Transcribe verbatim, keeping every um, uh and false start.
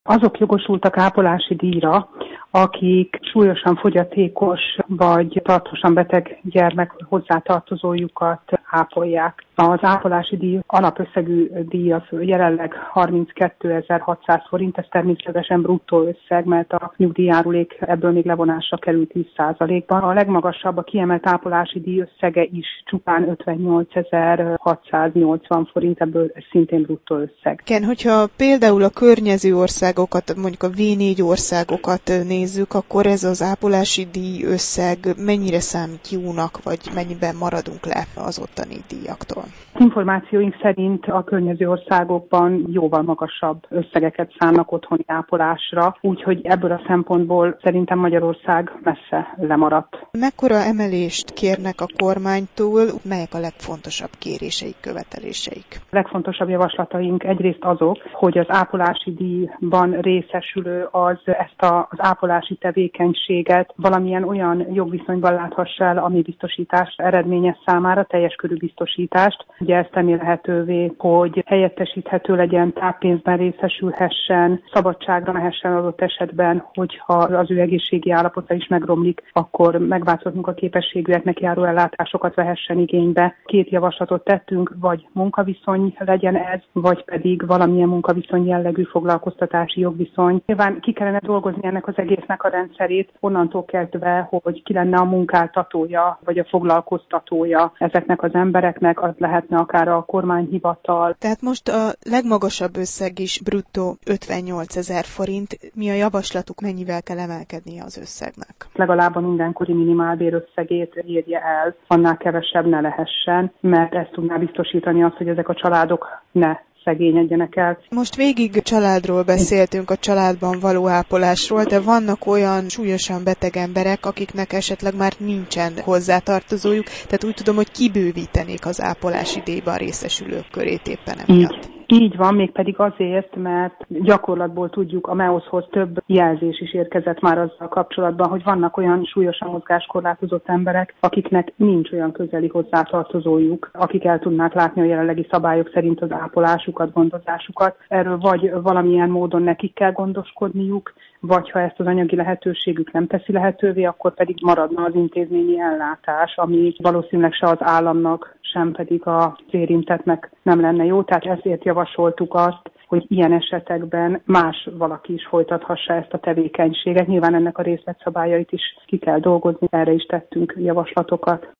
Azok jogosultak ápolási díjra, akik súlyosan fogyatékos vagy tartósan beteg gyermek hozzátartozójukat ápolják. Az ápolási díj alapösszegű díj az jelenleg harminckétezer-hatszáz forint, ez természetesen bruttó összeg, mert a nyugdíjjárulék ebből még levonásra kerül tíz százalékban. A legmagasabb, a kiemelt ápolási díj összege is csupán ötvennyolcezer-hatszáznyolcvan forint, ebből szintén bruttó összeg. Igen, hogyha például a környező országokat, mondjuk a vé négy országokat nézzük, akkor ez az ápolási díj összeg mennyire számít jónak, vagy mennyiben maradunk le az ottani díjaktól? Információink szerint a környező országokban jóval magasabb összegeket szánnak otthoni ápolásra, úgyhogy ebből a szempontból szerintem Magyarország messze lemaradt. Mekkora emelést kérnek a kormánytól, melyek a legfontosabb kéréseik, követeléseik? A legfontosabb javaslataink egyrészt azok, hogy az ápolási díjban részesülő az ezt a, az ápolási tevékenységet valamilyen olyan jogviszonyban láthassa el, ami biztosítást eredményez számára, teljes körű biztosítást. Ugye ezt tenni lehetővé, hogy helyettesíthető legyen, táppénzben részesülhessen, szabadságra mehessen adott esetben, hogyha az ő egészségi állapota is megromlik, akkor megváltozott munkaképességűeknek járó ellátásokat vehessen igénybe. Két javaslatot tettünk, vagy munkaviszony legyen ez, vagy pedig valamilyen munkaviszony jellegű foglalkoztatási jogviszony. Nyilván ki kellene dolgozni ennek az egésznek a rendszerét, onnantól kezdve, hogy ki lenne a munkáltatója, vagy a foglalkoztatója ezeknek az embereknek, az lehetne akár a kormányhivatal. Tehát most a legmagasabb összeg is bruttó ötvennyolcezer forint. Mi a javaslatuk, mennyivel kell emelkednie az összegnek? Legalább a mindenkori minimálbér összegét érje el, annál kevesebb ne lehessen, mert ezt tudná biztosítani azt, hogy ezek a családok ne szegényedjenek el. Most végig családról beszéltünk, a családban való ápolásról, de vannak olyan súlyosan beteg emberek, akiknek esetleg már nincsen hozzátartozójuk, tehát úgy tudom, hogy kibővítenék az ápolási díjban részesülők körét éppen emiatt. Így. Így van, mégpedig azért, mert gyakorlatból tudjuk, a MEOS-hoz több jelzés is érkezett már azzal kapcsolatban, hogy vannak olyan súlyosan mozgáskorlátozott emberek, akiknek nincs olyan közeli hozzátartozójuk, akik el tudnák látni a jelenlegi szabályok szerint az ápolásukat, gondozásukat. Erről vagy valamilyen módon nekik kell gondoskodniuk, vagy ha ezt az anyagi lehetőségük nem teszi lehetővé, akkor pedig maradna az intézményi ellátás, ami valószínűleg se az államnak, sem pedig az érintettnek nem lenne jó. Tehát ezért javasoltuk azt, hogy ilyen esetekben más valaki is folytathassa ezt a tevékenységet. Nyilván ennek a részletszabályait is ki kell dolgozni, erre is tettünk javaslatokat.